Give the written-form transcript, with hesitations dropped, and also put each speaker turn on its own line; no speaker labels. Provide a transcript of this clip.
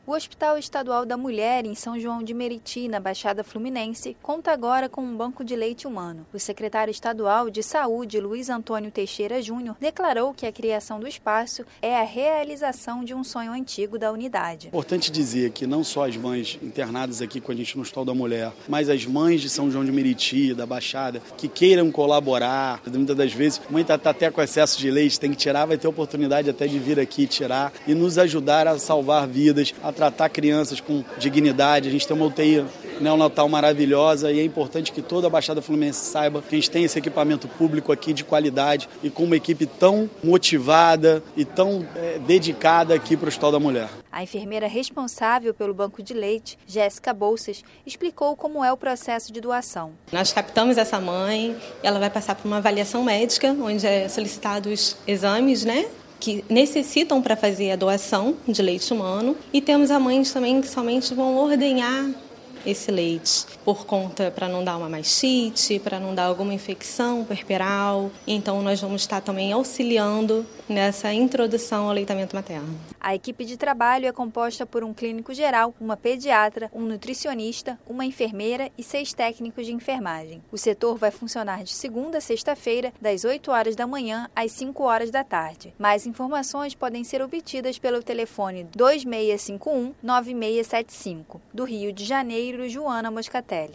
O Hospital Estadual da Mulher, em São João de Meriti, na Baixada Fluminense, conta agora com um banco de leite humano. O secretário estadual de Saúde, Luiz Antônio Teixeira Júnior, declarou que a criação do espaço é a realização de um sonho antigo da unidade.
Importante dizer que não só as mães internadas aqui com a gente no Hospital da Mulher, mas as mães de São João de Meriti, da Baixada, que queiram colaborar. Muitas das vezes, a mãe está até com excesso de leite, tem que tirar, vai ter oportunidade até de vir aqui tirar e nos ajudar a salvar vidas, a tratar crianças com dignidade. A gente tem uma UTI neonatal maravilhosa e é importante que toda a Baixada Fluminense saiba que a gente tem esse equipamento público aqui de qualidade e com uma equipe tão motivada e tão dedicada aqui para o Hospital da Mulher.
A enfermeira responsável pelo banco de leite, Jéssica Bolsas, explicou como é o processo de doação.
Nós captamos essa mãe, ela vai passar por uma avaliação médica, onde é solicitados exames, que necessitam para fazer a doação de leite humano. E temos a mães também que somente vão ordenhar esse leite por conta para não dar uma mastite, para não dar alguma infecção puerperal. Então nós vamos estar também auxiliando nessa introdução ao aleitamento materno.
A equipe de trabalho é composta por um clínico geral, uma pediatra, um nutricionista, uma enfermeira e 6 técnicos de enfermagem. O setor vai funcionar de segunda a sexta-feira, das 8 horas da manhã às 5 horas da tarde. Mais informações podem ser obtidas pelo telefone 2651-9675. Do Rio de Janeiro, Joana Moscatelli.